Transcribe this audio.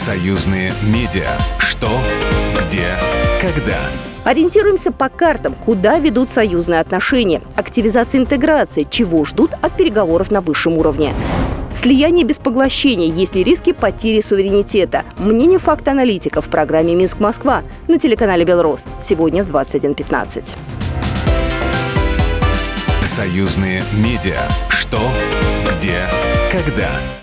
Союзные медиа. Что, где, когда. Ориентируемся по картам, куда ведут союзные отношения. Активизация интеграции, чего ждут от переговоров на высшем уровне. Слияние без поглощения, есть ли риски потери суверенитета. Мнение факт-аналитиков в программе «Минск-Москва» на телеканале «Белрос». Сегодня в 21:15. Союзные медиа. Что, где, когда.